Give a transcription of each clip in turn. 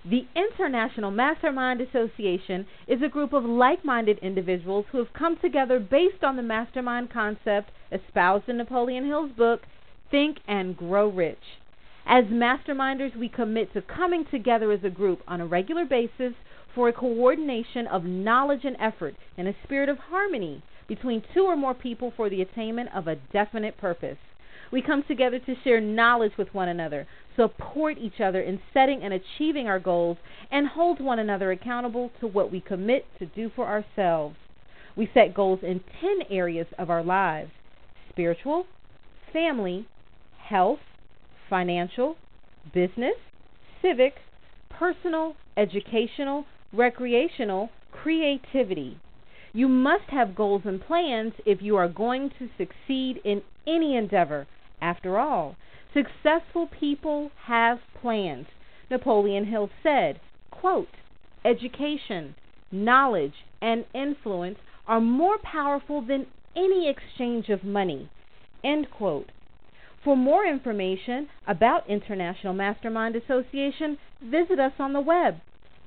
The International Mastermind Association is a group of like-minded individuals who have come together based on the mastermind concept espoused in Napoleon Hill's book, Think and Grow Rich. As masterminders, we commit to coming together as a group on a regular basis for a coordination of knowledge and effort in a spirit of harmony between two or more people for the attainment of a definite purpose. We come together to share knowledge with one another, support each other in setting and achieving our goals, and hold one another accountable to what we commit to do for ourselves. We set goals in 10 areas of our lives: spiritual, family, health, financial, business, civic, personal, educational, recreational, creativity. You must have goals and plans if you are going to succeed in any endeavor. After all, successful people have plans. Napoleon Hill said, quote, "Education, knowledge, and influence are more powerful than any exchange of money." End quote. For more information about International Mastermind Association, visit us on the web,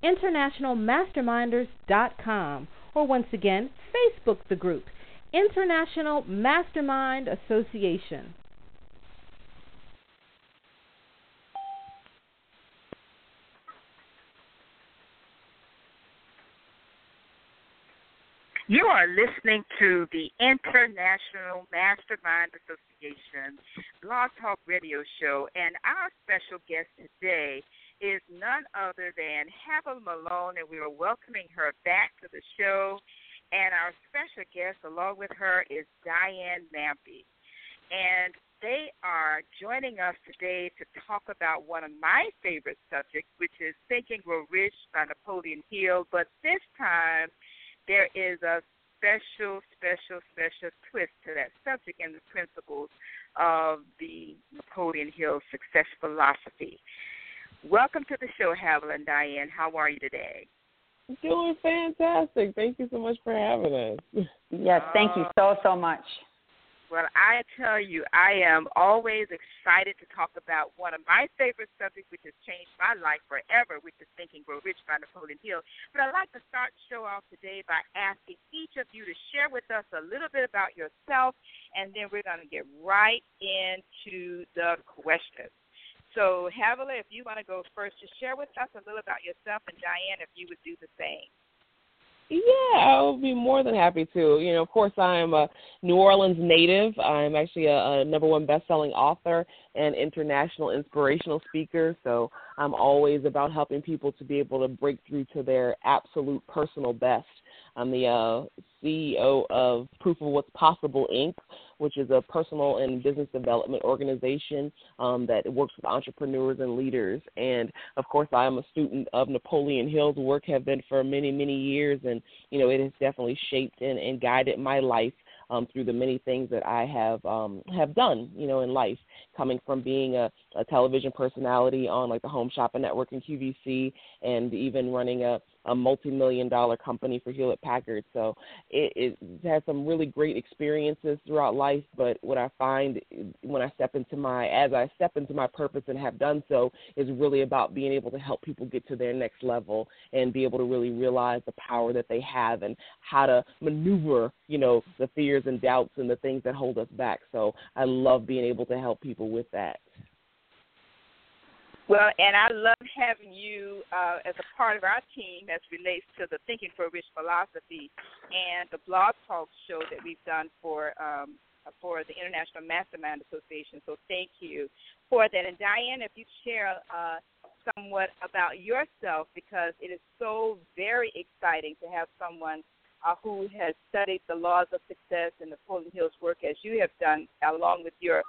internationalmasterminders.com, or once again, Facebook the group, International Mastermind Association. You are listening to the International Mastermind Association Blog Talk Radio Show, and our special guest today is none other than Havilah Malone, and we are welcoming her back to the show. And our special guest along with her is Diane Lampe. And they are joining us today to talk about one of my favorite subjects, which is Think and Grow Rich by Napoleon Hill. But this time, there is a special twist to that subject and the principles of the Napoleon Hill success philosophy. Welcome to the show, Havilah and Diane. How are you today? Doing fantastic. Thank you so much for having us. Yes, thank you so much. Well, I tell you, I am always excited to talk about one of my favorite subjects, which has changed my life forever, which is Think and Grow Rich by Napoleon Hill. But I'd like to start the show off today by asking each of you to share with us a little bit about yourself, and then we're going to get right into the questions. So, Havilah, if you want to go first, just share with us a little about yourself, and Diane, if you would do the same. Yeah, I would be more than happy to. You know, of course, I am a New Orleans native. I'm actually a #1 best-selling author and international inspirational speaker. So I'm always about helping people to be able to break through to their absolute personal best. I'm the CEO of Proof of What's Possible, Inc., which is a personal and business development organization that works with entrepreneurs and leaders. And, of course, I am a student of Napoleon Hill's work, have been for many, many years. And, you know, it has definitely shaped and guided my life through the many things that I have done, you know, in life, coming from being a television personality on like the Home Shopping Network and QVC, and even running a multi-million-dollar company for Hewlett-Packard. So it has some really great experiences throughout life. But what I find when I step into my purpose and have done so is really about being able to help people get to their next level and be able to really realize the power that they have and how to maneuver, you know, the fears and doubts and the things that hold us back. So I love being able to help people with that. Well, and I love having you as a part of our team as relates to the Think and Grow Rich philosophy and the blog talk show that we've done for the International Mastermind Association. So thank you for that. And Diane, if you share somewhat about yourself, because it is so very exciting to have someone who has studied the laws of success and Napoleon Hill's work as you have done, along with your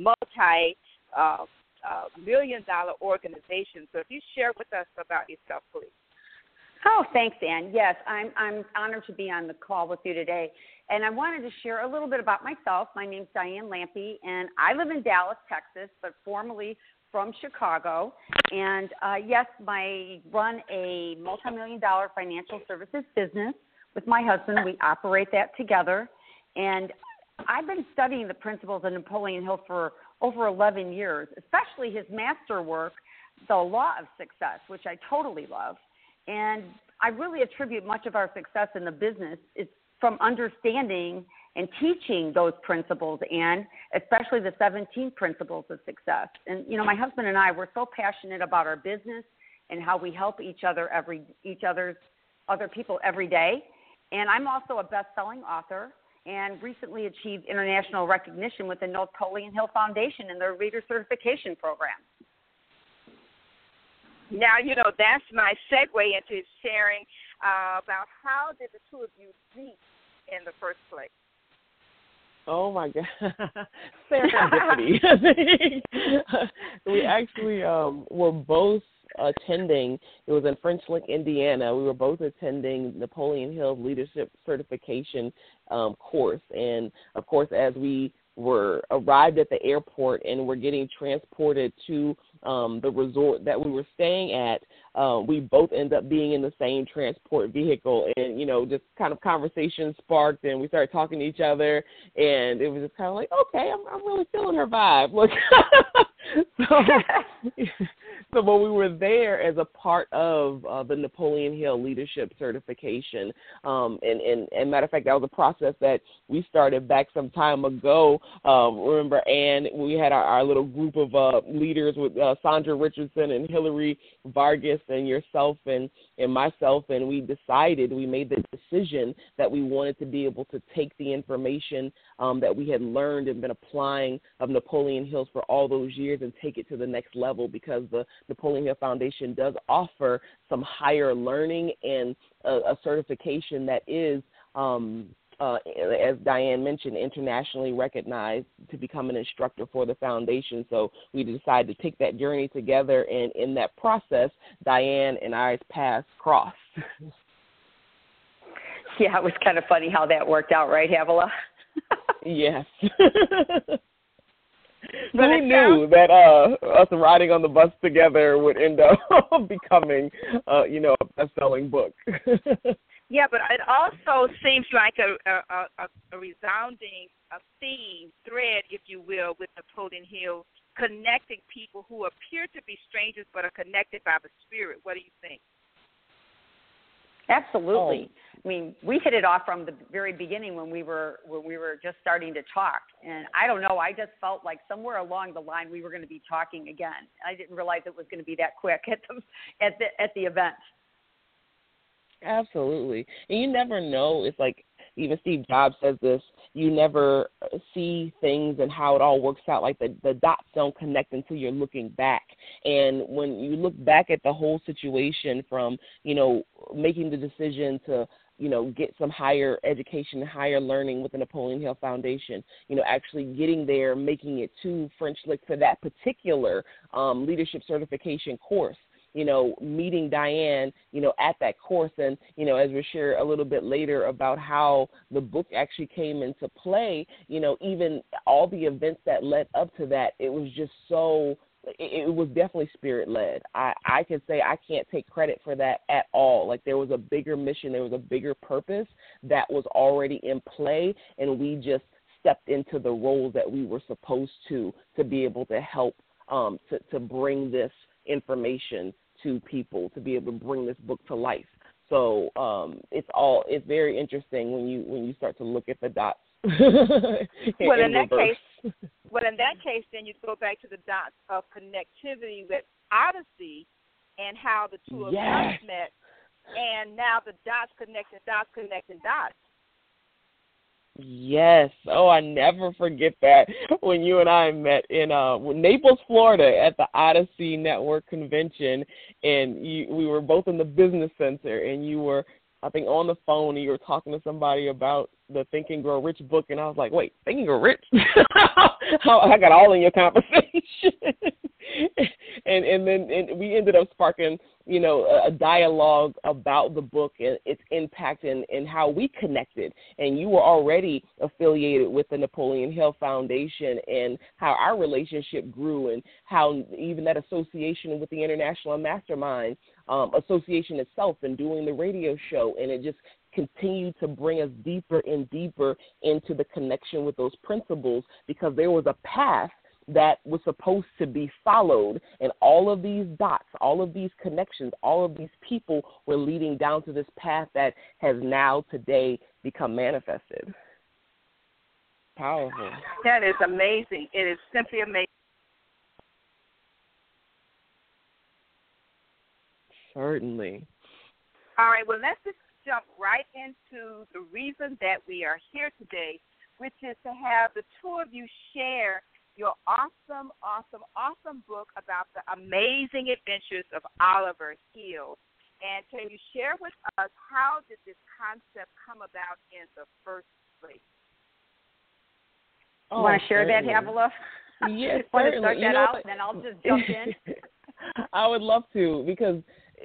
multi-million-dollar organization. So if you share with us about yourself, please. Oh, thanks, Ann. Yes, I'm honored to be on the call with you today. And I wanted to share a little bit about myself. My name's Diane Lampe, and I live in Dallas, Texas, but formerly from Chicago. And, yes, I run a multi-million-dollar financial services business with my husband. We operate that together. And I've been studying the principles of Napoleon Hill for over 11 years, especially his master work, the law of success, which I totally love. And I really attribute much of our success in the business is from understanding and teaching those principles, and especially the 17 principles of success. And, you know, my husband and I, we're so passionate about our business and how we help other people every day. And I'm also a best-selling author and recently achieved international recognition with the Napoleon Hill Foundation in their Reader Certification Program. Now, you know, that's my segue into sharing about how did the two of you meet in the first place? Oh, my God. Serendipity. We actually were both attending, it was in French Lick, Indiana. We were both attending Napoleon Hill Leadership Certification course. And, of course, as we arrived at the airport and were getting transported to the resort that we were staying at, we both ended up being in the same transport vehicle, and, you know, just kind of conversation sparked, and we started talking to each other, and it was just kind of like, okay, I'm really feeling her vibe. Look, so when we were there as a part of the Napoleon Hill Leadership Certification, and matter of fact, that was a process that we started back some time ago. Remember, Ann, we had our little group of leaders with Sandra Richardson and Hillary Vargas and yourself and myself, and we made the decision that we wanted to be able to take the information that we had learned and been applying of Napoleon Hills for all those years and take it to the next level, because the Napoleon Hill Foundation does offer some higher learning and a certification that is, as Diane mentioned, internationally recognized to become an instructor for the foundation. So we decided to take that journey together, and in that process, Diane and I's paths crossed. Yeah, it was kind of funny how that worked out, right, Havilah? Yes. Who knew that us riding on the bus together would end up becoming, a best-selling book? Yeah, but it also seems like a resounding theme, thread, if you will, with Napoleon Hill, connecting people who appear to be strangers but are connected by the Spirit. What do you think? Absolutely. I mean, we hit it off from the very beginning when we were just starting to talk. And I don't know, I just felt like somewhere along the line we were going to be talking again. I didn't realize it was going to be that quick at the event. Absolutely. And you never know. It's like even Steve Jobs says this, you never see things and how it all works out. Like the dots don't connect until you're looking back. And when you look back at the whole situation from, making the decision to, get some higher education, higher learning with the Napoleon Hill Foundation, actually getting there, making it to French Lick for that particular leadership certification course, meeting Diane, at that course. And, as we share a little bit later about how the book actually came into play, even all the events that led up to that, it was just it was definitely Spirit-led. I can say I can't take credit for that at all. Like, there was a bigger mission, there was a bigger purpose that was already in play, and we just stepped into the roles that we were supposed to be able to help to bring this information to people, to be able to bring this book to life. So it's very interesting when you start to look at the dots. Well, in that case, then you go back to the dots of connectivity with Odyssey and how the two of us met, and now the dots connecting dots. Yes. Oh, I never forget that when you and I met in Naples, Florida at the Odyssey Network Convention, and we were both in the business center, and you were, I think, on the phone, and you were talking to somebody about the Think and Grow Rich book, and I was like, wait, Think and Grow Rich? I got all in your conversation. and then we ended up sparking, a dialogue about the book and its impact and how we connected. And you were already affiliated with the Napoleon Hill Foundation, and how our relationship grew, and how even that association with the International Mastermind Association itself, and doing the radio show, and it just continued to bring us deeper and deeper into the connection with those principles, because there was a path that was supposed to be followed. And all of these dots, all of these connections, all of these people were leading down to this path that has now today become manifested. Powerful. That is amazing. It is simply amazing. Certainly. All right, well, let's just jump right into the reason that we are here today, which is to have the two of you share your awesome book about the amazing adventures of Oliver Hill. And can you share with us, how did this concept come about in the first place? You want to share that, Avila? Yes, Want to certainly. start that out, and then I'll just jump in? I would love to, because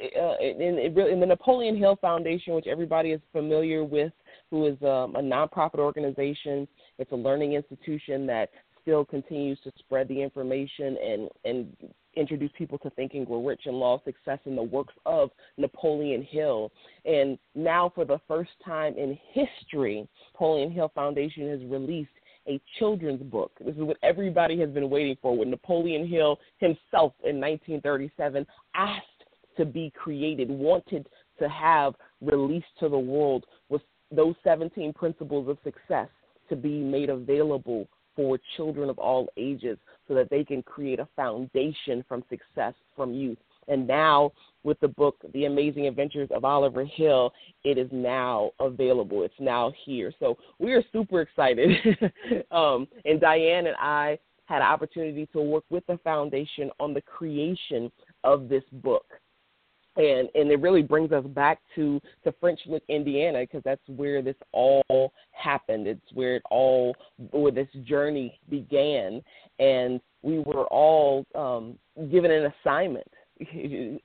in the Napoleon Hill Foundation, which everybody is familiar with, who is a nonprofit organization, it's a learning institution that still continues to spread the information and introduce people to Think and Grow Rich and Law of Success in the works of Napoleon Hill. And now, for the first time in history, Napoleon Hill Foundation has released a children's book. This is what everybody has been waiting for, when Napoleon Hill himself in 1937 asked to be created, wanted to have released to the world, with those 17 principles of success to be made available for children of all ages, so that they can create a foundation from success from youth. And now, with the book, The Amazing Adventures of Oliver Hill, it is now available. It's now here. So we are super excited. And Diane and I had an opportunity to work with the foundation on the creation of this book. And it really brings us back to French Lick, Indiana, because that's where this all happened. It's where this journey began. And we were all given an assignment. It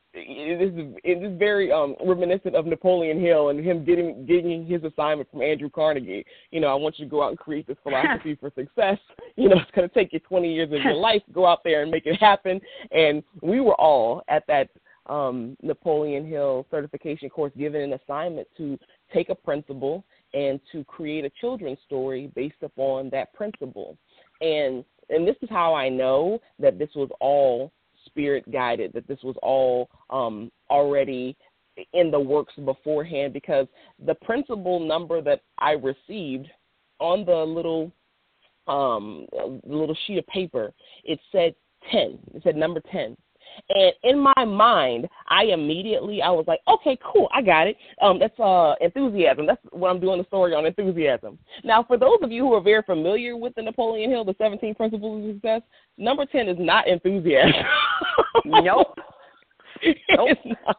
is very reminiscent of Napoleon Hill and him getting his assignment from Andrew Carnegie. I want you to go out and create this philosophy for success. It's going to take you 20 years of your life. Go out there and make it happen. And we were all at that Napoleon Hill certification course given an assignment to take a principle and to create a children's story based upon that principle. And this is how I know that this was all spirit guided, that this was all already in the works beforehand, because the principle number that I received on the little sheet of paper, it said 10. It said number 10. And in my mind, I was like, okay, cool, I got it. That's enthusiasm. That's what I'm doing the story on, enthusiasm. Now, for those of you who are very familiar with the Napoleon Hill, the 17 Principles of Success, number 10 is not enthusiasm. Nope. It's not.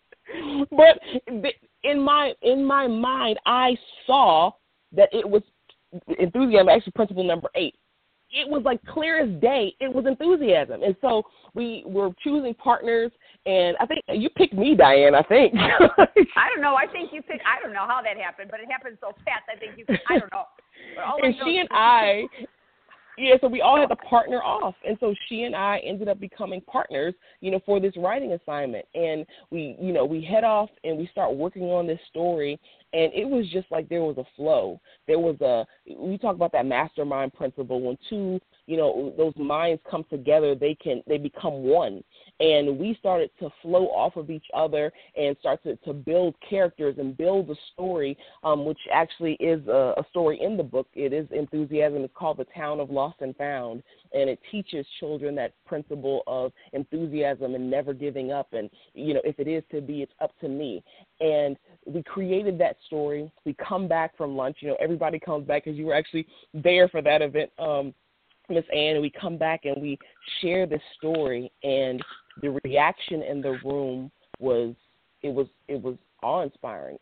But in my mind, I saw that it was enthusiasm, actually principle number 8. It was like clear as day. It was enthusiasm. And so we were choosing partners, and I think you picked me, Diane, I think. I don't know. I think you picked, I don't know how that happened, but it happened so fast. I think you picked, I don't know. And she and I, so we all had to partner off. And so she and I ended up becoming partners, for this writing assignment. And we head off and we start working on this story. And it was just like there was a flow. We talk about that mastermind principle. When two, those minds come together, they become one. And we started to flow off of each other and start to build characters and build a story, which actually is a story in the book. It is enthusiasm. It's called The Town of Lost and Found. And it teaches children that principle of enthusiasm and never giving up. And, if it is to be, it's up to me. And we created that story. We come back from lunch. Everybody comes back because you were actually there for that event, Miss Ann. And we come back and we share this story. And the reaction in the room was awe-inspiring.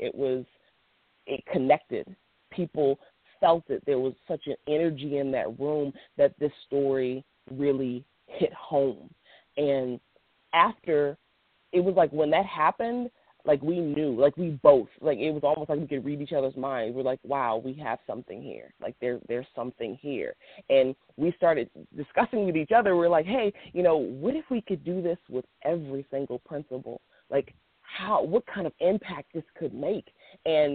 It connected. People felt it. There was such an energy in that room that this story really hit home. And after, it was like when that happened, like we knew, like we both, like it was almost like we could read each other's minds. We're like, wow, we have something here. Like there's something here. And we started discussing with each other. We're like, hey, what if we could do this with every single principle? Like what kind of impact this could make? And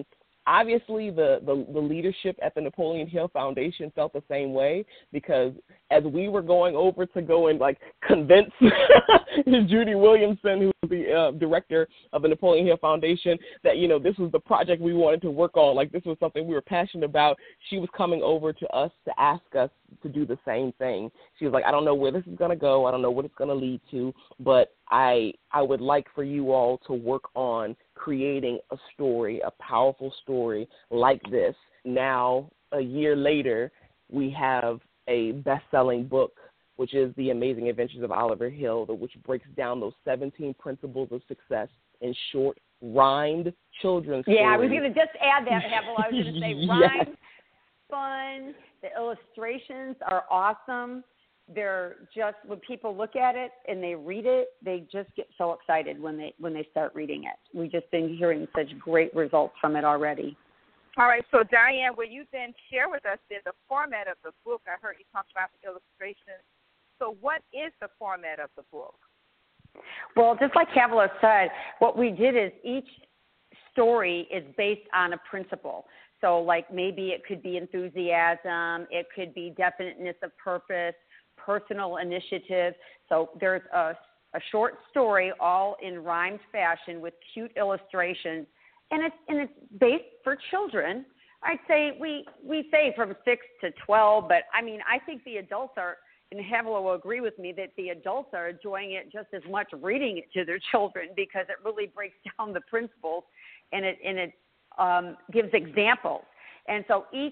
obviously the leadership at the Napoleon Hill Foundation felt the same way, because as we were going over to go and like convince Judy Williamson, who was the director of the Napoleon Hill Foundation, that, this was the project we wanted to work on, like this was something we were passionate about, she was coming over to us to ask us to do the same thing. She was like, I don't know where this is going to go. I don't know what it's going to lead to, but I would like for you all to work on creating a story, a powerful story like this. Now, a year later, we have a best-selling book, which is The Amazing Adventures of Oliver Hill, which breaks down those 17 principles of success in short, rhymed children's stories. Yeah, I was going to just add that, Havel. I was going to say rhymed, fun. The illustrations are awesome. They're just, when people look at it and they read it, they just get so excited when they start reading it. We've just been hearing such great results from it already. All right, so Diane, will you then share with us the format of the book? I heard you talk about the illustrations. So what is the format of the book? Well, just like Havel said, what we did is each story is based on a principle. So like maybe it could be enthusiasm, it could be definiteness of purpose, personal initiative. So there's a short story all in rhymed fashion with cute illustrations, and it's based for children. I'd say we say from 6 to 12, but I mean I think the adults are, and Havel will agree with me, that the adults are enjoying it just as much reading it to their children, because it really breaks down the principles and it gives examples. And so each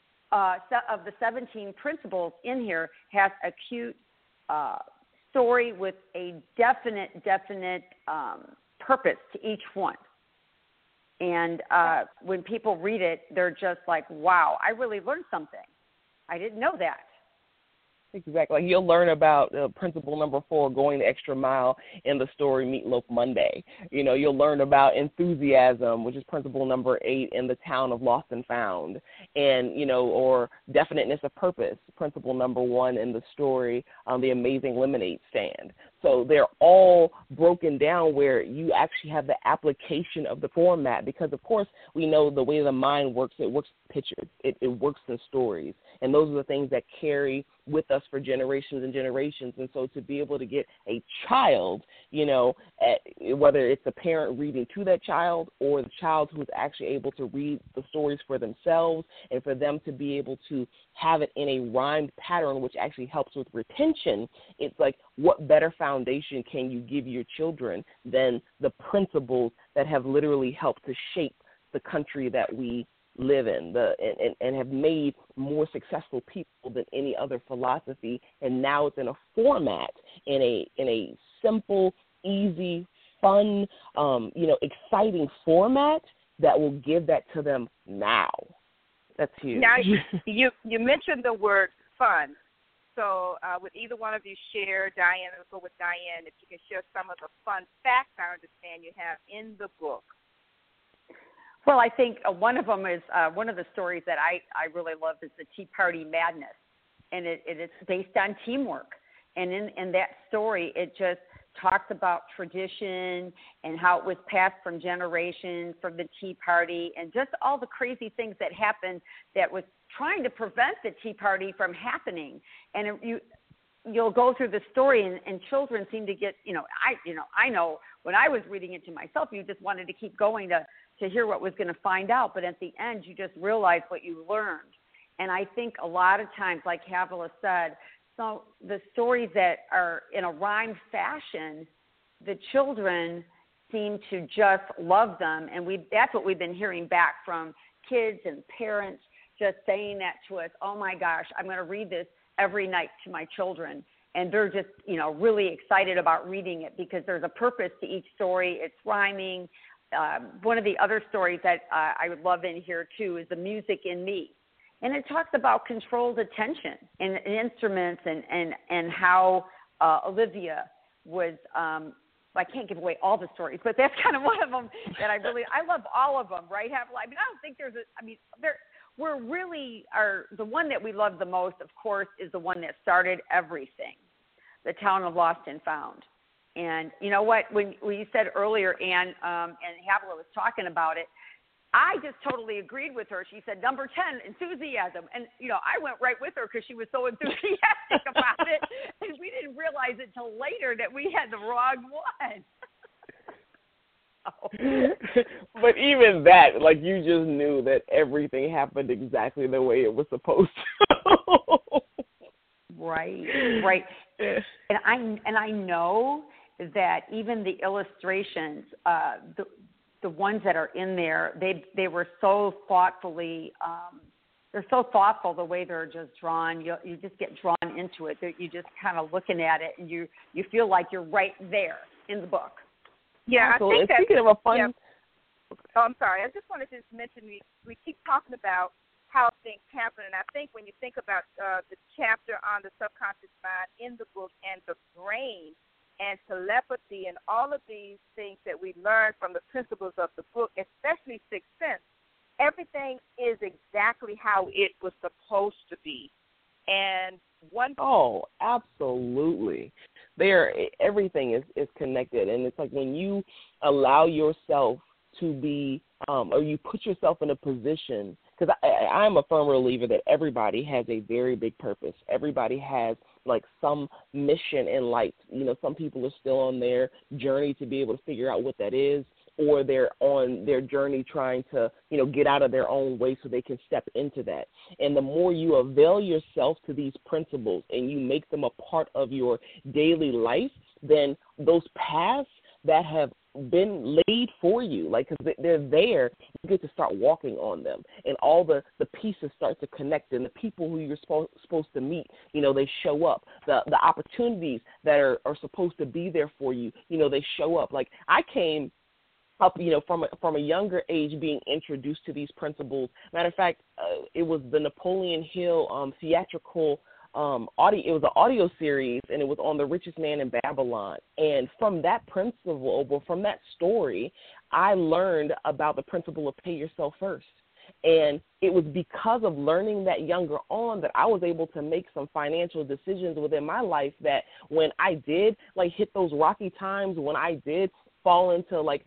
of the 17 principles in here has a cute story with a definite purpose to each one. And when people read it, they're just like, wow, I really learned something. I didn't know that. Exactly. Like you'll learn about principle number 4, going the extra mile, in the story Meatloaf Monday. You'll learn about enthusiasm, which is principle number 8, in The Town of Lost and Found, and or definiteness of purpose, principle number 1 in the story The Amazing Lemonade Stand. So they're all broken down where you actually have the application of the format, because of course we know the way the mind works. It works in pictures. It works in stories, and those are the things that carry with us for generations and generations. And so to be able to get a child, whether it's a parent reading to that child or the child who's actually able to read the stories for themselves, and for them to be able to have it in a rhymed pattern, which actually helps with retention, it's like, what better foundation can you give your children than the principles that have literally helped to shape the country that we live in, and have made more successful people than any other philosophy. And now it's in a format, in a simple, easy, fun, exciting format that will give that to them now. That's huge. Now, you mentioned the word fun. So would either one of you share, Diane, let's go with Diane, if you can share some of the fun facts I understand you have in the book. Well, I think one of them is one of the stories that I really love is the Tea Party Madness, and it's based on teamwork. And in that story, it just talks about tradition and how it was passed from generations, from the Tea Party, and just all the crazy things that happened that was trying to prevent the Tea Party from happening. And you'll go through the story, and children seem to get, I know when I was reading it to myself, you just wanted to keep going to hear what was going to find out. But at the end, you just realized what you learned. And I think a lot of times, like Havel said, so the stories that are in a rhymed fashion, the children seem to just love them. And that's what we've been hearing back from kids and parents, just saying that to us, oh my gosh, I'm going to read this every night to my children. And they're just, really excited about reading it because there's a purpose to each story. It's rhyming. One of the other stories that I would love in here, too, is The Music in Me. And it talks about controlled attention and instruments and how Olivia was, I can't give away all the stories, but that's kind of one of them that I love all of them, right? I don't think we're really the one that we love the most, of course, is the one that started everything, The Town of Lost and Found. And you know what, when you said earlier, Ann, and Havel was talking about it, I just totally agreed with her. She said, number 10, enthusiasm. And, I went right with her because she was so enthusiastic about it. And we didn't realize it till later that we had the wrong one. But even that, like, you just knew that everything happened exactly the way it was supposed to. Right. And I know that even the illustrations, the ones that are in there, they were so thoughtfully, they're so thoughtful the way they're just drawn. You just get drawn into it. You just kind of looking at it, and you feel like you're right there in the book. Yeah, so, I think speaking of a fun. Yeah. Oh, I'm sorry. I just wanted to mention we keep talking about how things happen, and I think when you think about the chapter on the subconscious mind in the book and the brain and telepathy and all of these things that we learn from the principles of the book, especially Sixth Sense, everything is exactly how it was supposed to be. And Oh, absolutely. Everything is connected, and it's like when you allow yourself to be, or you put yourself in a position, because I'm a firm believer that everybody has a very big purpose. Everybody has like some mission in life. Some people are still on their journey to be able to figure out what that is, or they're on their journey trying to, get out of their own way so they can step into that. And the more you avail yourself to these principles and you make them a part of your daily life, then those paths that have been laid for you, like, because they're there, you get to start walking on them, and all the pieces start to connect, and the people who you're supposed to meet, they show up. The opportunities that are supposed to be there for you, they show up. Like, I came up, from a younger age, being introduced to these principles. Matter of fact, it was the Napoleon Hill theatrical audio. It was an audio series, and it was on The Richest Man in Babylon. And from that principle, from that story, I learned about the principle of pay yourself first. And it was because of learning that younger on that I was able to make some financial decisions within my life that when I did, like, hit those rocky times, when I did fall into like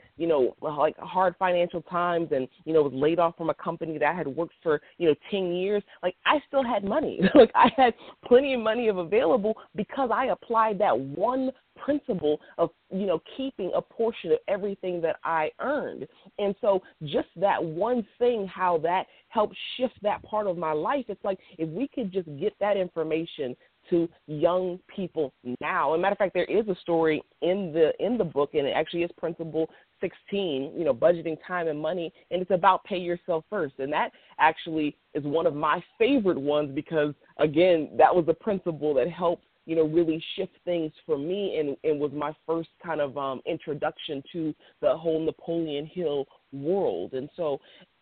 hard financial times and, was laid off from a company that I had worked for, 10 years, like, I still had money. Like, I had plenty of money available because I applied that one principle of, keeping a portion of everything that I earned. And so just that one thing, how that helped shift that part of my life, it's like if we could just get that information to young people now. As a matter of fact, there is a story in the book, and it actually is Principle 16, budgeting time and money, and it's about pay yourself first. And that actually is one of my favorite ones because, again, that was the principle that helped, really shift things for me and was my first kind of introduction to the whole Napoleon Hill world. And so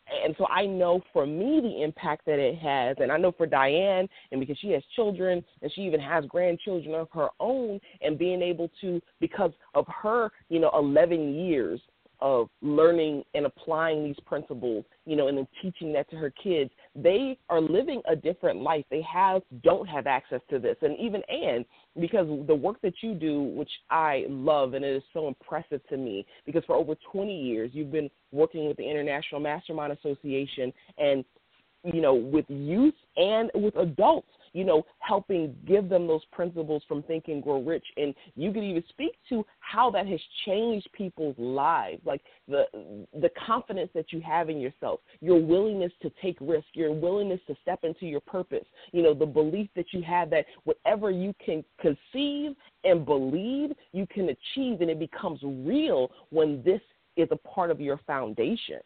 I know for me the impact that it has, and I know for Diane, and because she has children and she even has grandchildren of her own, and being able to, because of her, 11 years of learning and applying these principles, and then teaching that to her kids, they are living a different life. They don't have access to this. And even Anne, because the work that you do, which I love, and it is so impressive to me, because for over 20 years you've been working with the International Mastermind Association and, with youth and with adults, helping give them those principles from Think and Grow Rich. And you could even speak to how that has changed people's lives, like the confidence that you have in yourself, your willingness to take risks, your willingness to step into your purpose, the belief that you have that whatever you can conceive and believe, you can achieve, and it becomes real when this is a part of your foundation.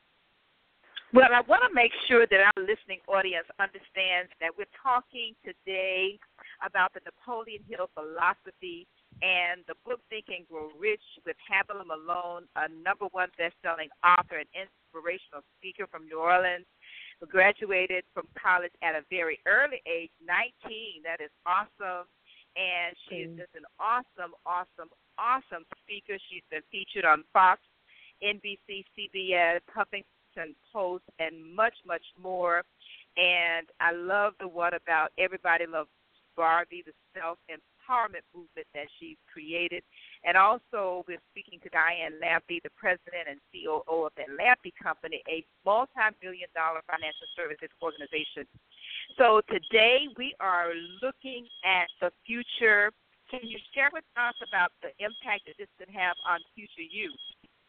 Well, I want to make sure that our listening audience understands that we're talking today about the Napoleon Hill philosophy and the book Think and Grow Rich with Pamela Malone, a #1 best-selling author and inspirational speaker from New Orleans, who graduated from college at a very early age, 19. That is awesome. And she is just an awesome, awesome, awesome speaker. She's been featured on Fox, NBC, CBS, Huffington Post, and much, much more. And I love the one about everybody loves Barbie, the self-empowerment empowerment movement that she's created. And also, we're speaking to Diane Lampe, the president and COO of the Lampe Company, a multi-million-dollar financial services organization. So today we are looking at the future. Can you share with us about the impact that this can have on future youth?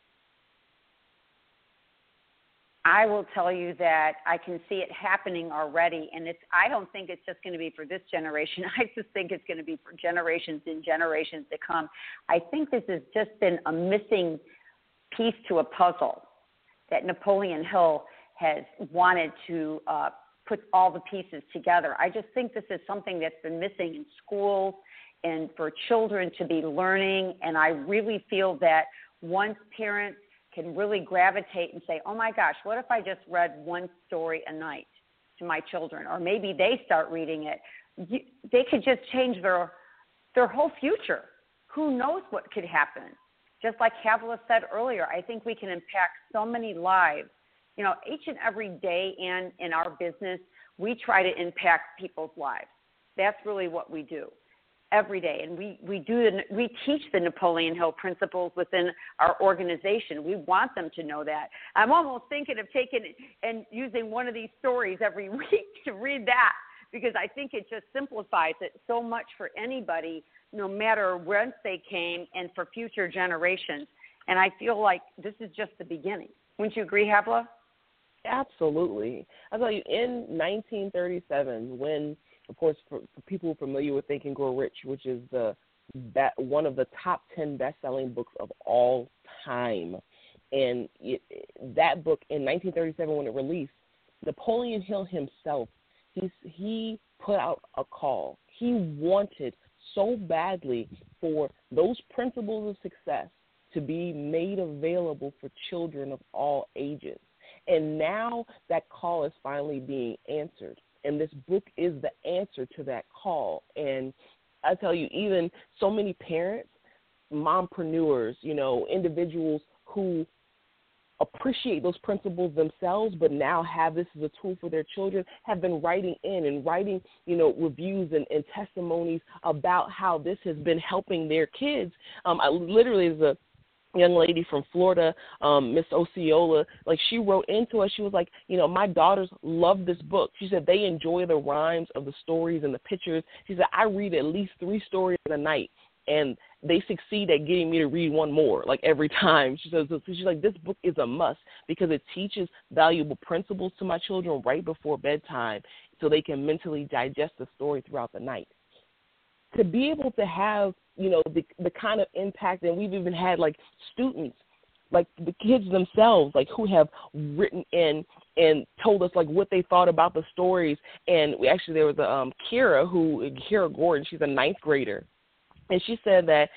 I will tell you that I can see it happening already, and I don't think it's just going to be for this generation. I just think it's going to be for generations and generations to come. I think this has just been a missing piece to a puzzle that Napoleon Hill has wanted to put all the pieces together. I just think this is something that's been missing in schools and for children to be learning, and I really feel that once parents can really gravitate and say, oh my gosh, what if I just read one story a night to my children? Or maybe they start reading it. They could just change their whole future. Who knows what could happen? Just like Havila said earlier, I think we can impact so many lives. You know, each and every day and in our business, we try to impact people's lives. That's really what we do every day, and we teach the Napoleon Hill principles within our organization. We want them to know that. I'm almost thinking of taking and using one of these stories every week to read that, because I think it just simplifies it so much for anybody, no matter whence they came, and for future generations. And I feel like this is just the beginning. Wouldn't you agree, Havila? Absolutely. I'll tell you, in 1937, when, of course, for people familiar with Think and Grow Rich, which is one of the top 10 best-selling books of all time, and that book in 1937, when it released, Napoleon Hill himself, he put out a call. He wanted so badly for those principles of success to be made available for children of all ages. And now that call is finally being answered. And this book is the answer to that call. And I tell you, even so many parents, mompreneurs, individuals who appreciate those principles themselves, but now have this as a tool for their children, have been writing reviews and testimonies about how this has been helping their kids. I literally, as a young lady from Florida, Miss Osceola, she wrote into us. She was like, my daughters love this book. She said they enjoy the rhymes of the stories and the pictures. She said, I read at least 3 stories a night, and they succeed at getting me to read one more, every time. She says, she's like, this book is a must because it teaches valuable principles to my children right before bedtime so they can mentally digest the story throughout the night. To be able to have, the kind of impact, and we've even had students, the kids themselves, who have written in and told us what they thought about the stories. And there was a Kira Gordon, she's a 9th grader. And she said that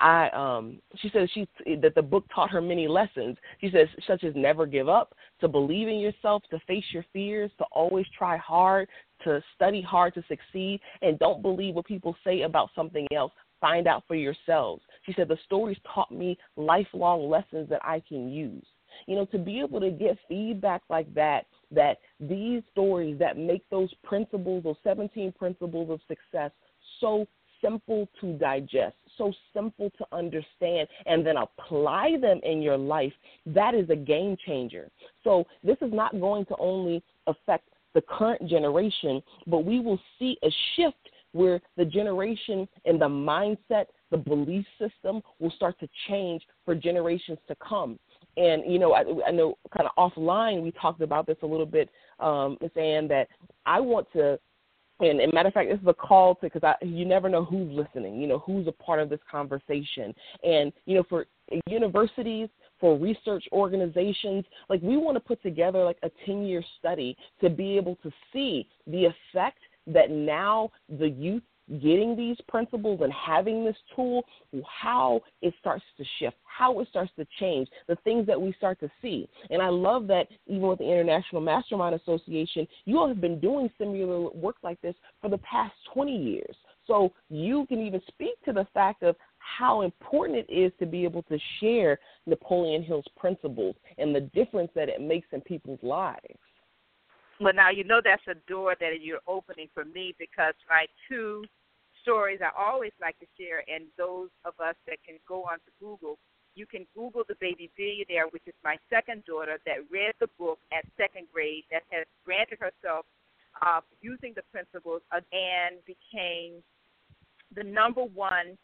that the book taught her many lessons. She says, such as never give up, to believe in yourself, to face your fears, to always try hard, to study hard to succeed, and don't believe what people say about something else. Find out for yourselves. She said, the stories taught me lifelong lessons that I can use. To be able to get feedback like that these stories that make those principles, those 17 principles of success, so simple to digest, so simple to understand, and then apply them in your life, that is a game changer. So this is not going to only affect the current generation, but we will see a shift where the generation and the mindset, the belief system will start to change for generations to come. And, I know kind of offline we talked about this a little bit, Ms. Ann, that I want to, and matter of fact, this is a call to, because you never know who's listening, who's a part of this conversation. And, for universities, for research organizations, we want to put together a 10-year study to be able to see the effect that now the youth getting these principles and having this tool, how it starts to shift, how it starts to change, the things that we start to see. And I love that even with the International Mastermind Association, you all have been doing similar work like this for the past 20 years. So you can even speak to the fact of how important it is to be able to share Napoleon Hill's principles and the difference that it makes in people's lives. Well, now that's a door that you're opening for me, because my 2 stories I always like to share, and those of us that can go on to Google, you can Google The Baby Billionaire, which is my second daughter that read the book at second grade, that has granted herself using the principles and became the number one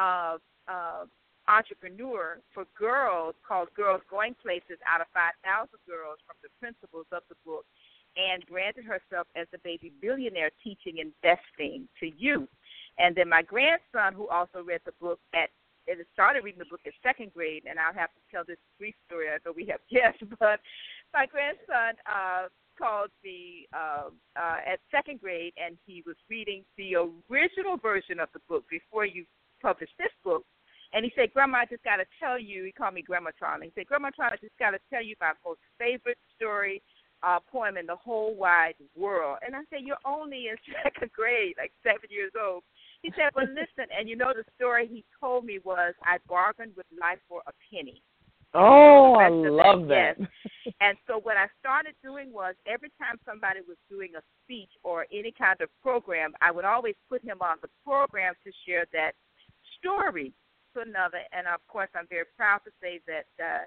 entrepreneur for girls called Girls Going Places out of 5,000 girls from the principles of the book, and granted herself as the Baby Billionaire, teaching investing to youth. And then my grandson, who also read the book started reading the book at second grade, and I'll have to tell this brief story. I know we have guests, but my grandson called me at second grade, and he was reading the original version of the book before you published this book. And he said, Grandma, I just got to tell you, he called me Grandma Charlie. He said, Grandma Charlie, I just got to tell you my most favorite story, poem in the whole wide world. And I said, you're only in second grade, like 7 years old. He said, well, listen, and you know the story he told me was, I bargained with life for a penny. Oh, I love that. Yes. And so what I started doing was every time somebody was doing a speech or any kind of program, I would always put him on the program to share that story to another. And, of course, I'm very proud to say that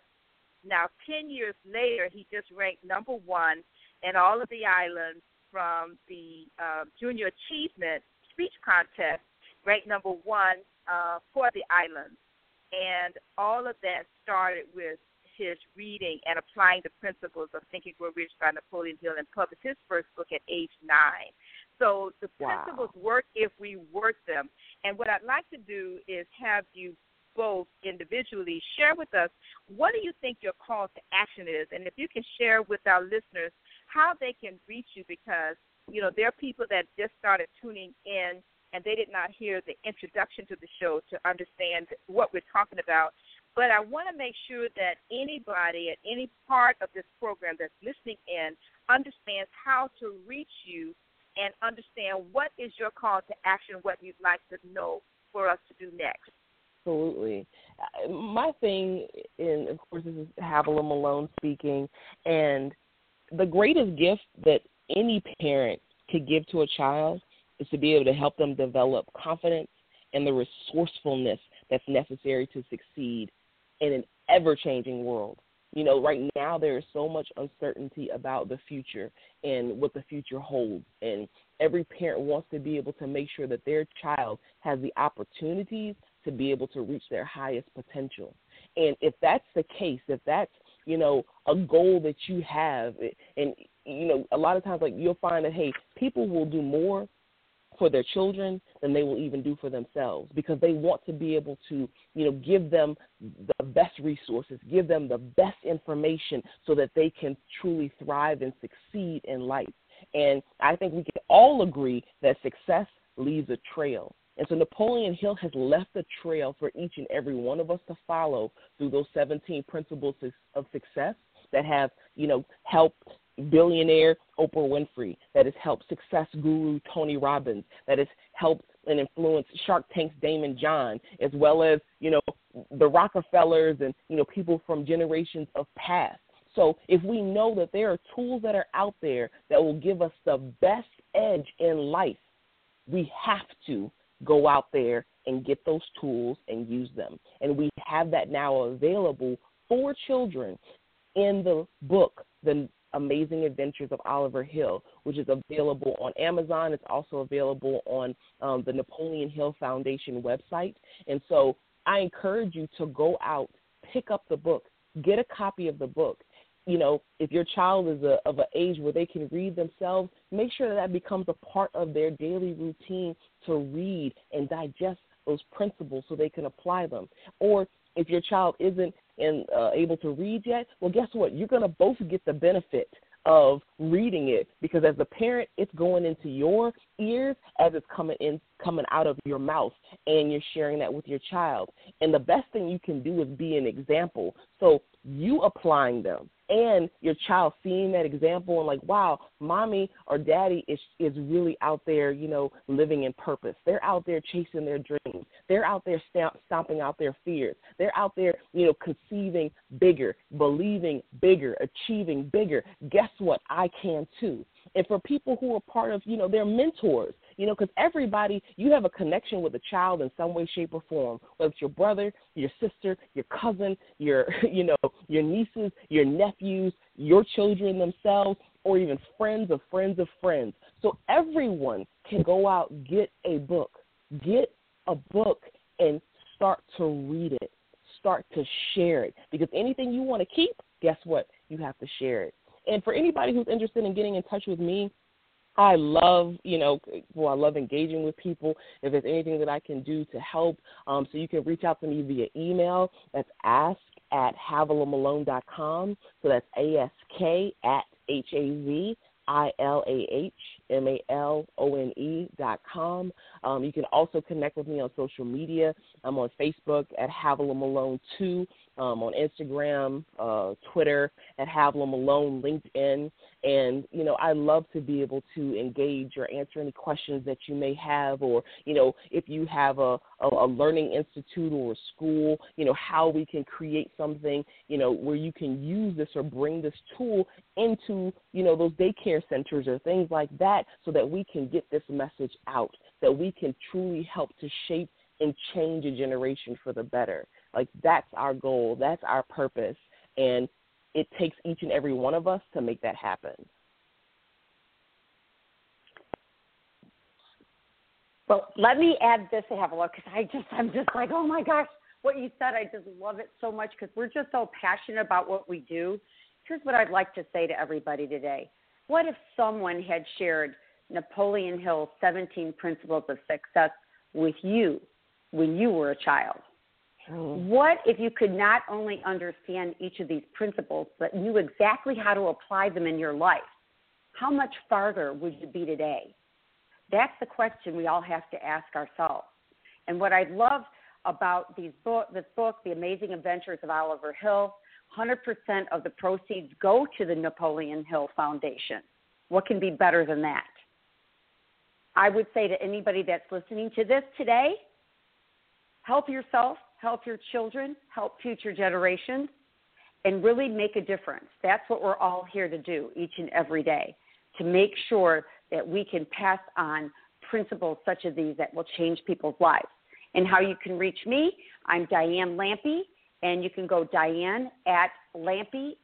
now 10 years later, he just ranked number one in all of the islands from the Junior Achievement Speech Contest, ranked number one for the islands. And all of that started with his reading and applying the principles of Think and Grow Rich by Napoleon Hill, and published his first book at age 9. So the principles work if we work them. And what I'd like to do is have you both individually share with us, what do you think your call to action is? And if you can share with our listeners how they can reach you, because, you know, there are people that just started tuning in and they did not hear the introduction to the show to understand what we're talking about. But I want to make sure that anybody at any part of this program that's listening in understands how to reach you and understand what is your call to action, what you'd like to know for us to do next. Absolutely. My thing, and of course, this is Havilah Malone speaking, and the greatest gift that any parent could give to a child is to be able to help them develop confidence and the resourcefulness that's necessary to succeed in an ever-changing world. You know, right now there is so much uncertainty about the future and what the future holds, and every parent wants to be able to make sure that their child has the opportunities to be able to reach their highest potential. And if that's the case, if that's, you know, a goal that you have, and, you know, a lot of times, like, you'll find that, hey, people will do more for their children than they will even do for themselves, because they want to be able to, you know, give them the best resources, give them the best information so that they can truly thrive and succeed in life. And I think we can all agree that success leaves a trail. And so Napoleon Hill has left a trail for each and every one of us to follow through those 17 principles of success that have, you know, helped billionaire Oprah Winfrey, that has helped success guru Tony Robbins, that has helped and influenced Shark Tank's Damon John, as well as, you know, the Rockefellers and, you know, people from generations of past. So if we know that there are tools that are out there that will give us the best edge in life, we have to go out there and get those tools and use them. And we have that now available for children in the book, The Amazing Adventures of Oliver Hill, which is available on Amazon. It's also available on the Napoleon Hill Foundation website. And so I encourage you to go out, pick up the book, get a copy of the book. You know, if your child is of an age where they can read themselves, make sure that becomes a part of their daily routine to read and digest those principles so they can apply them. Or if your child isn't able to read yet, well, guess what? You're going to both get the benefit of reading it, because as a parent, it's going into your ears as it's coming out of your mouth, and you're sharing that with your child. And the best thing you can do is be an example. So you applying them and your child seeing that example and like, wow, mommy or daddy is really out there, you know, living in purpose. They're out there chasing their dreams. They're out there stomping out their fears. They're out there, you know, conceiving bigger, believing bigger, achieving bigger. Guess what? I can too. And for people who are part of, you know, their mentors, because everybody, you have a connection with a child in some way, shape, or form, whether it's your brother, your sister, your cousin, your, your nieces, your nephews, your children themselves, or even friends of friends of friends. So everyone can go out, get a book, and start to read it, start to share it, because anything you want to keep, guess what? You have to share it. And for anybody who's interested in getting in touch with me, I love, I love engaging with people. If there's anything that I can do to help, so you can reach out to me via email. That's ask@HavilandMalone.com. So that's ask@HavilandMalone.com. You can also connect with me on social media. I'm on Facebook at Haviland Malone 2, on Instagram, Twitter at Haviland Malone, LinkedIn. And, I love to be able to engage or answer any questions that you may have, or, if you have a learning institute or a school, how we can create something, where you can use this or bring this tool into, those daycare centers or things like that, so that we can get this message out, that we can truly help to shape and change a generation for the better. Like, that's our goal. That's our purpose. And it takes each and every one of us to make that happen. Well, let me add this to have a look, because I'm just like, oh my gosh, what you said, I just love it so much, because we're just so passionate about what we do. Here's what I'd like to say to everybody today. What if someone had shared Napoleon Hill's 17 Principles of Success with you when you were a child? What if you could not only understand each of these principles, but knew exactly how to apply them in your life? How much farther would you be today? That's the question we all have to ask ourselves. And what I love about this book, The Amazing Adventures of Oliver Hill, 100% of the proceeds go to the Napoleon Hill Foundation. What can be better than that? I would say to anybody that's listening to this today, help yourself, help your children, help future generations, and really make a difference. That's what we're all here to do each and every day, to make sure that we can pass on principles such as these that will change people's lives. And how you can reach me, I'm Diane Lampe, and you can go Diane at Lampe,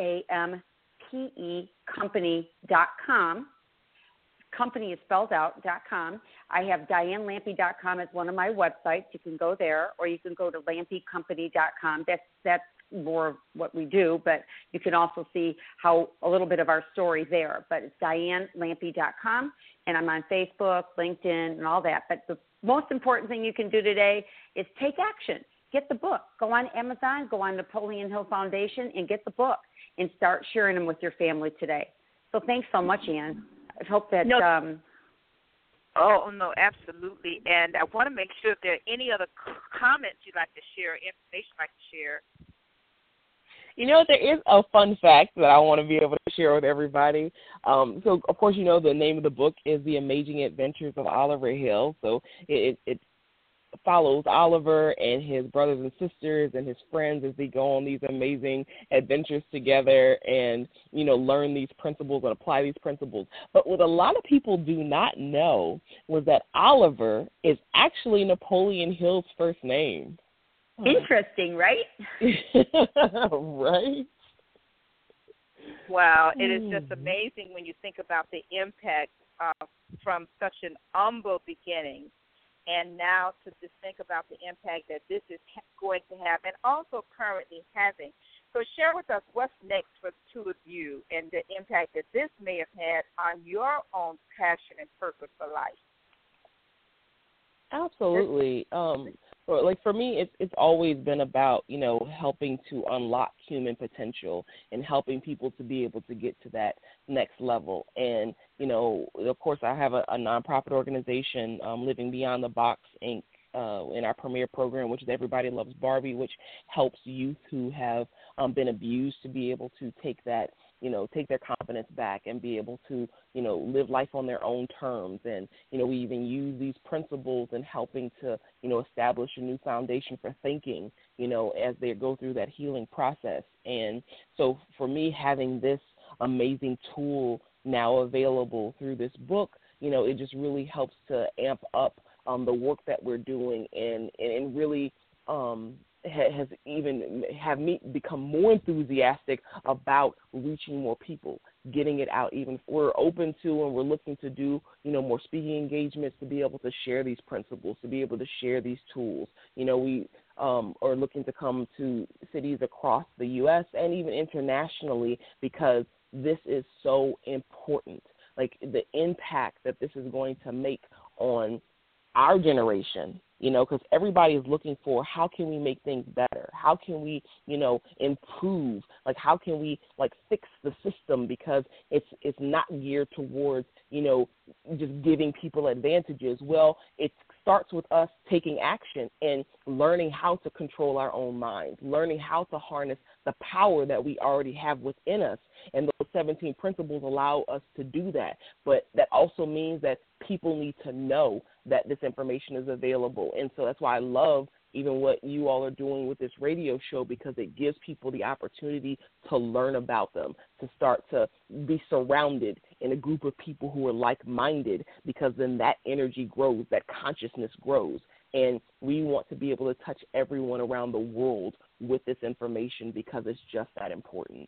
LAMPE, company.com. Company is spelled out, .com. I have DianeLampe.com as one of my websites. You can go there, or you can go to LampeCompany.com. That's more of what we do, but you can also see how a little bit of our story there. But it's DianeLampe.com, and I'm on Facebook, LinkedIn, and all that. But the most important thing you can do today is take action. Get the book. Go on Amazon, go on Napoleon Hill Foundation, and get the book, and start sharing them with your family today. So thanks so much, Ann. I hope that. Oh, no, absolutely. And I want to make sure if there are any other comments you'd like to share, information you'd like to share. There is a fun fact that I want to be able to share with everybody. So, of course, the name of the book is The Amazing Adventures of Oliver Hill. So it follows Oliver and his brothers and sisters and his friends as they go on these amazing adventures together and, learn these principles and apply these principles. But what a lot of people do not know was that Oliver is actually Napoleon Hill's first name. Interesting, right? Right? Wow, it is just amazing when you think about the impact from such an humble beginning, and now to just think about the impact that this is going to have and also currently having. So share with us what's next for the two of you and the impact that this may have had on your own passion and purpose for life. Absolutely. Like for me, it's always been about, helping to unlock human potential and helping people to be able to get to that next level. And, of course, I have a nonprofit organization, Living Beyond the Box, Inc., in our premier program, which is Everybody Loves Barbie, which helps youth who have been abused to be able to take that, take their confidence back and be able to, live life on their own terms. And, we even use these principles in helping to, establish a new foundation for thinking, as they go through that healing process. And so for me, having this amazing tool now available through this book, it just really helps to amp up the work that we're doing and really has even have me become more enthusiastic about reaching more people, getting it out. Even we're open to and we're looking to do, more speaking engagements to be able to share these principles, to be able to share these tools. We are looking to come to cities across the U.S. and even internationally because this is so important. Like the impact that this is going to make on our generation, because everybody is looking for how can we make things better? How can we, improve? Like how can we fix the system because it's not geared towards, just giving people advantages. Well, it starts with us taking action and learning how to control our own minds, learning how to harness the power that we already have within us. And those 17 principles allow us to do that. But that also means that people need to know that this information is available. And so that's why I love even what you all are doing with this radio show, because it gives people the opportunity to learn about them, to start to be surrounded in a group of people who are like-minded, because then that energy grows, that consciousness grows. And we want to be able to touch everyone around the world with this information because it's just that important.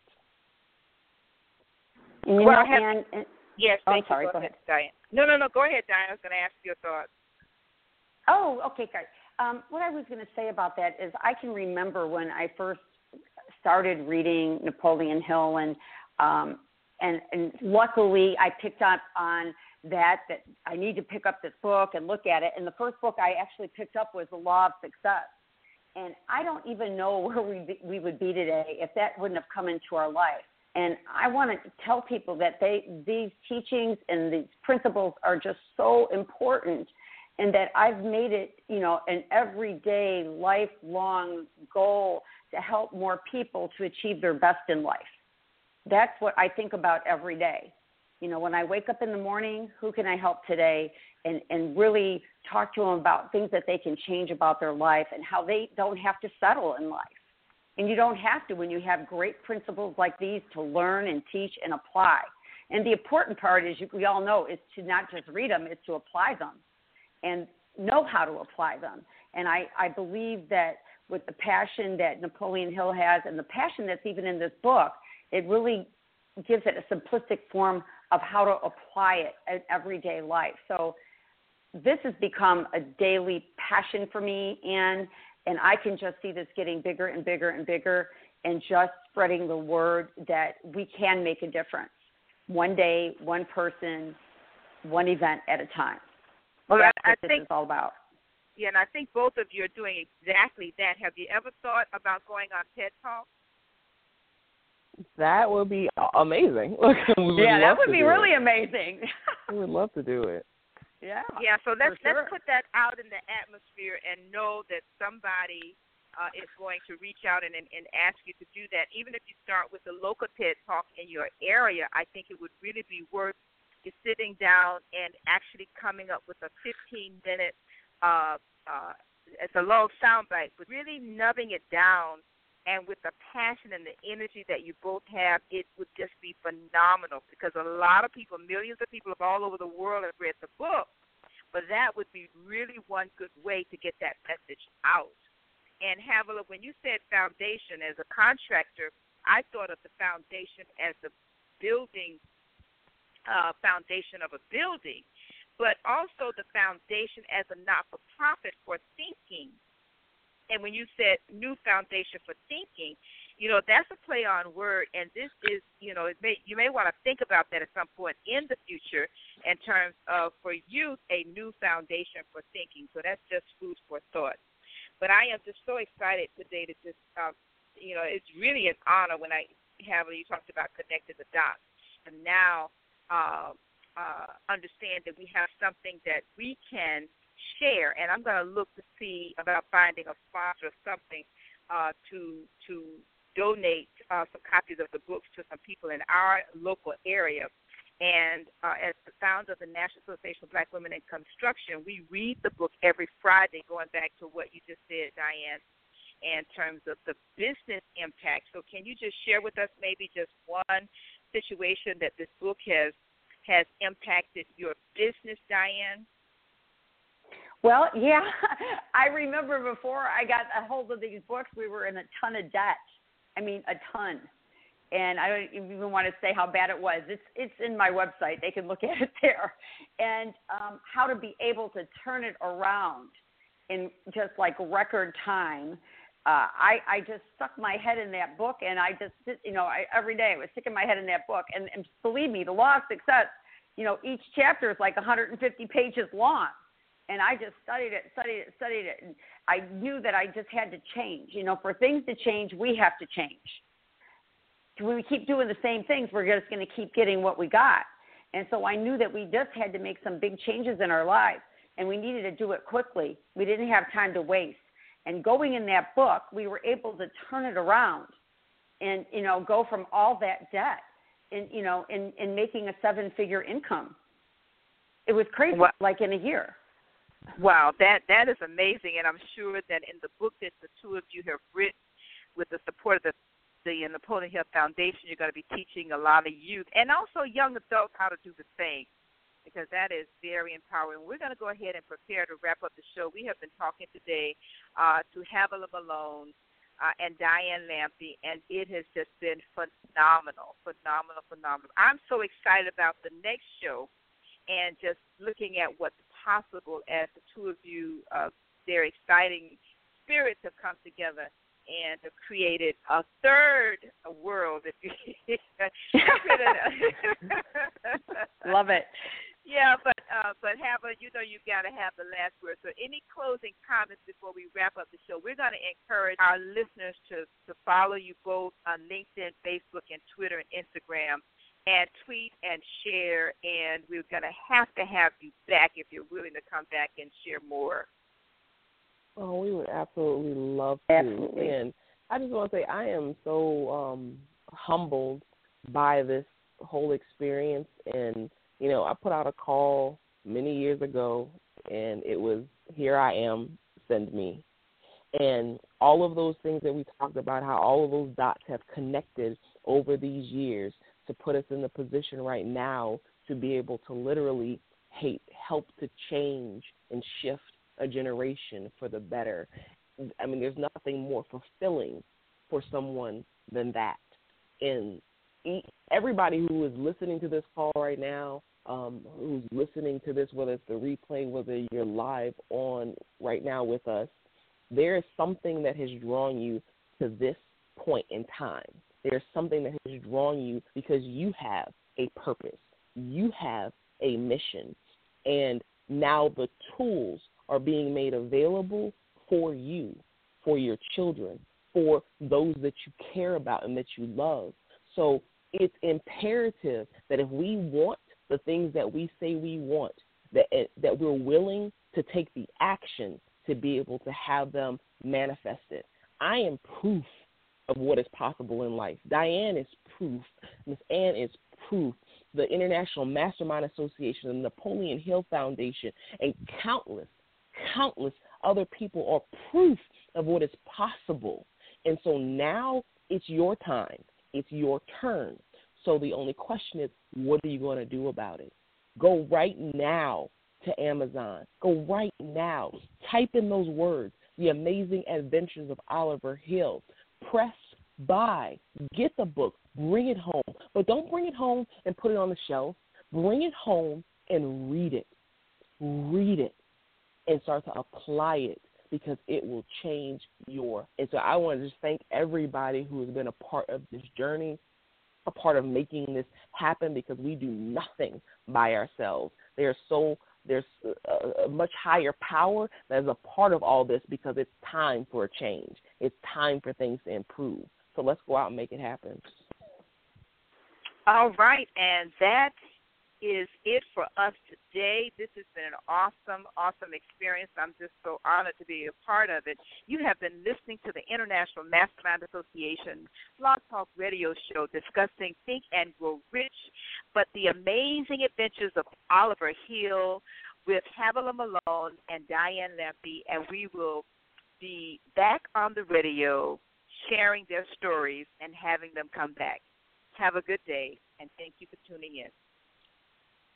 Yes, thank you. Go ahead, Diane. No, go ahead, Diane. I was going to ask your thoughts. Oh, okay, guys. What I was going to say about that is I can remember when I first started reading Napoleon Hill, and luckily I picked up on that I need to pick up this book and look at it. And the first book I actually picked up was The Law of Success. And I don't even know where we would be today if that wouldn't have come into our life. And I want to tell people that these teachings and these principles are just so important, and that I've made it, an everyday, lifelong goal to help more people to achieve their best in life. That's what I think about every day. When I wake up in the morning, who can I help today? And really talk to them about things that they can change about their life and how they don't have to settle in life. And you don't have to when you have great principles like these to learn and teach and apply. And the important part is, we all know, is to not just read them, it's to apply them and know how to apply them. And I believe that with the passion that Napoleon Hill has and the passion that's even in this book, it really gives it a simplistic form of how to apply it in everyday life. So this has become a daily passion for me, and I can just see this getting bigger and bigger and bigger, and just spreading the word that we can make a difference. One day, one person, one event at a time. Well, that's I what think this is all about. Yeah, and I think both of you are doing exactly that. Have you ever thought about going on TED Talk? That would be amazing. That would be really amazing. We would love to do it. Yeah, so let's put that out in the atmosphere and know that somebody is going to reach out and ask you to do that. Even if you start with the local TED Talk in your area, I think it would really be worth you sitting down and actually coming up with a 15-minute, it's a long soundbite, but really nubbing it down. And with the passion and the energy that you both have, it would just be phenomenal, because a lot of people, millions of people all over the world have read the book. But that would be really one good way to get that message out. And Havilah, when you said foundation, as a contractor, I thought of the foundation as the building, foundation of a building, but also the foundation as a not-for-profit for thinking. And when you said new foundation for thinking, that's a play on word. And this is, you may want to think about that at some point in the future in terms of, for youth, a new foundation for thinking. So that's just food for thought. But I am just so excited today to just, it's really an honor when you talked about connecting the dots. And now understand that we have something that we can share, and I'm going to look to see about finding a sponsor or something to donate some copies of the books to some people in our local area. And as the founder of the National Association of Black Women in Construction, we read the book every Friday, going back to what you just said, Diane, in terms of the business impact. So can you just share with us maybe just one situation that this book has has impacted your business, Diane? Well, yeah, I remember before I got a hold of these books, we were in a ton of debt. I mean, a ton. And I don't even want to say how bad it was. It's in my website. They can look at it there. And how to be able to turn it around in just like record time. I just stuck my head in that book, and I just, every day I was sticking my head in that book. And believe me, the Law of Success, each chapter is like 150 pages long. And I just studied it. And I knew that I just had to change. For things to change, we have to change. When we keep doing the same things, we're just going to keep getting what we got. And so I knew that we just had to make some big changes in our lives, and we needed to do it quickly. We didn't have time to waste. And going in that book, we were able to turn it around and, go from all that debt and making a 7-figure income. It was crazy, like in a year. Wow, that is amazing, and I'm sure that in the book that the two of you have written with the support of the Napoleon Hill Foundation, you're going to be teaching a lot of youth and also young adults how to do the same, because that is very empowering. We're going to go ahead and prepare to wrap up the show. We have been talking today to Havilah Malone and Diane Lampe, and it has just been phenomenal. I'm so excited about the next show and just looking at what's possible as the two of you, their exciting spirits have come together and have created a third world. If you love it. Yeah, but Havilah, you got to have the last word. So any closing comments before we wrap up the show? We're going to encourage our listeners to follow you both on LinkedIn, Facebook, and Twitter and Instagram, and tweet and share, and we're going to have you back if you're willing to come back and share more. Oh, we would absolutely love to. Absolutely. And I just want to say I am so humbled by this whole experience. And, I put out a call many years ago, and it was, here I am, send me. And all of those things that we talked about, how all of those dots have connected over these years to put us in the position right now to be able to literally help to change and shift a generation for the better. I mean, there's nothing more fulfilling for someone than that. And everybody who is listening to this call right now, who's listening to this, whether it's the replay, whether you're live on right now with us, there is something that has drawn you to this point in time. There's something that has drawn you because you have a purpose. You have a mission. And now the tools are being made available for you, for your children, for those that you care about and that you love. So it's imperative that if we want the things that we say we want, that we're willing to take the action to be able to have them manifested. I am proof of what is possible in life. Diane is proof. Ms. Ann is proof. The International Mastermind Association, the Napoleon Hill Foundation, and countless other people are proof of what is possible. And so now it's your time. It's your turn. So the only question is, what are you going to do about it? Go right now to Amazon. Go right now. Type in those words, The Amazing Adventures of Oliver Hill. Press buy. Get the book. Bring it home. But don't bring it home and put it on the shelf. Bring it home and read it. Read it and start to apply it, because it will change And so I want to just thank everybody who has been a part of this journey, a part of making this happen, because we do nothing by ourselves. There's a much higher power that is a part of all this, because it's time for a change. It's time for things to improve. So let's go out and make it happen. All right, and that is it for us today. This has been an awesome experience. I'm just so honored to be a part of it. You have been listening to the International Mastermind Association Blog Talk Radio Show discussing Think and Grow Rich, but the amazing adventures of Oliver Hill with Havilah Malone and Diane Lampe, and we will be back on the radio sharing their stories and having them come back. Have a good day, and thank you for tuning in.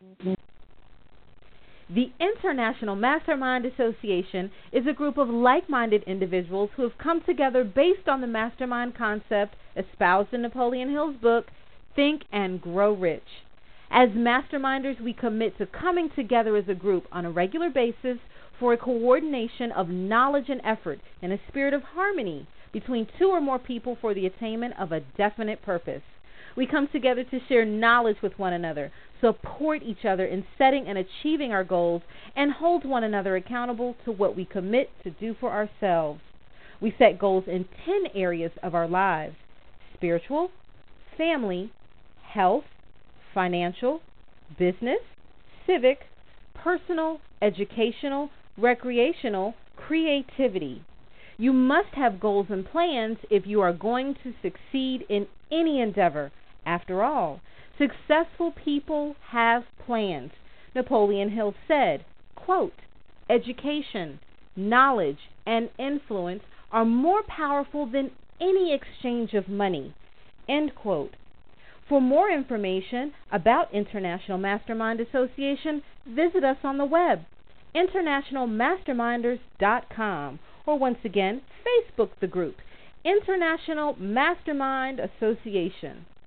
The International Mastermind Association is a group of like-minded individuals who have come together based on the mastermind concept espoused in Napoleon Hill's book, Think and Grow Rich. As masterminders, we commit to coming together as a group on a regular basis for a coordination of knowledge and effort in a spirit of harmony between two or more people for the attainment of a definite purpose. We come together to share knowledge with one another, support each other in setting and achieving our goals, and hold one another accountable to what we commit to do for ourselves. We set goals in 10 areas of our lives: spiritual, family, health, financial, business, civic, personal, educational, recreational, creativity. You must have goals and plans if you are going to succeed in any endeavor. After all, successful people have plans. Napoleon Hill said, quote, "Education, knowledge, and influence are more powerful than any exchange of money." End quote. For more information about International Mastermind Association, visit us on the web, internationalmasterminders.com, or once again, Facebook the group, International Mastermind Association.